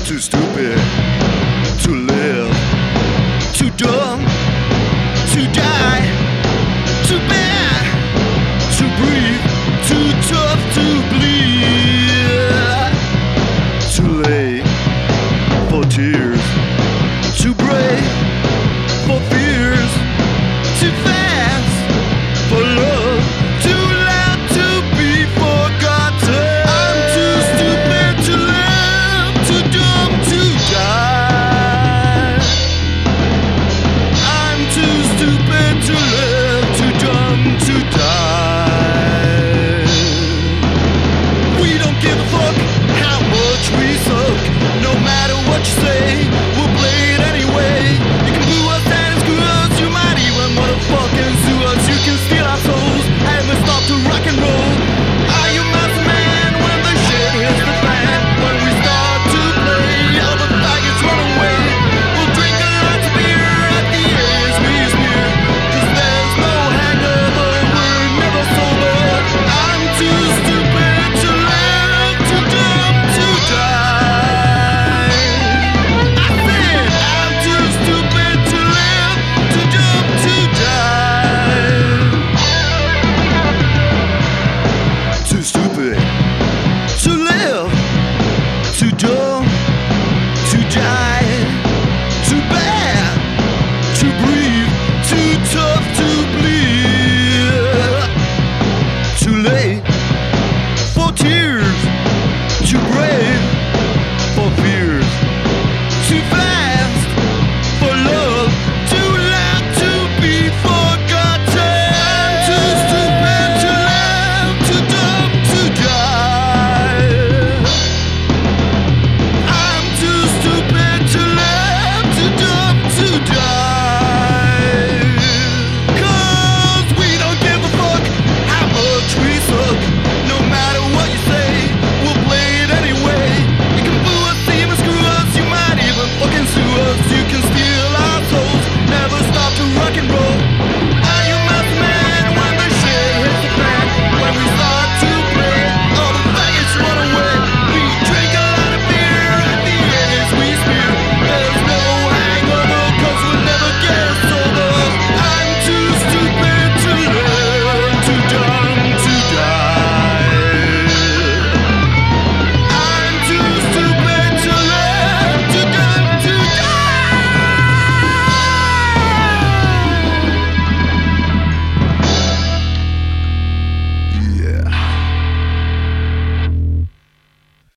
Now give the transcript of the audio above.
Too stupid to live, too dumb to die, too bad to breathe, too tough to bleed, too late for tears, too brave for fears, too fast for love, too loud to be forgotten. I'm too stupid to live, too dumb to die. I'm too stupid to live, too dumb to die. We don't give a fuck how much we suck, no matter what you say.